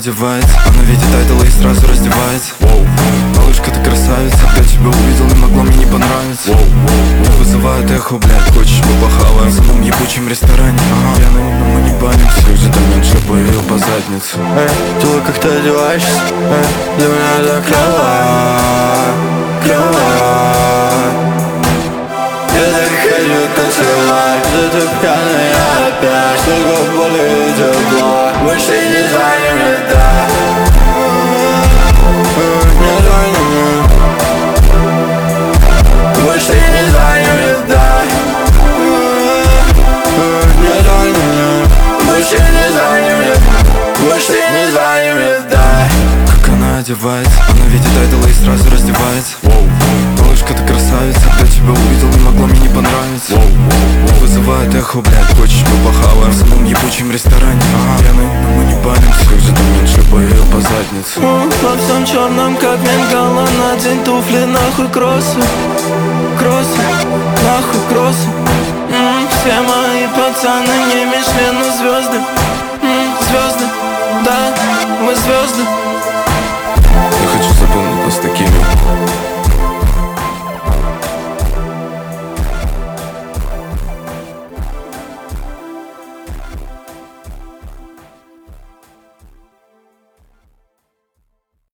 одевается, она видит айдола и сразу раздевается. Малышка, ты красавица, когда тебя увидел, не могло мне не понравиться. Вызывает эхо, блядь, хочешь мы похаваем в самом ебучем ресторане. Я на нем, мы не банимся, где-то меньше поел по заднице. Ты как ты одеваешься, для меня это клёво, клёво. Я так хочу танцевать, да ты пьяная опять. Только боли и тепло, больше не знаю, не так. Не знаю, больше не знаю, не так. Не знаю, больше не знаю, больше не знаю, не так. Как она одевается, она видит айдола и сразу раздевается. Малышка, ты красавица, когда тебя увидел, не могло мне не понравиться. Вызывает эхо, блядь, хочешь мы похаваем в самом ебучем ресторане. Я на нем, мы не банимся, где-то меньше поел по заднице. Во всем черном, как бенгала, надень туфли, нахуй кроссы, кроссы, нахуй кроссы. Все мои пацаны не Мишлен, но звезды.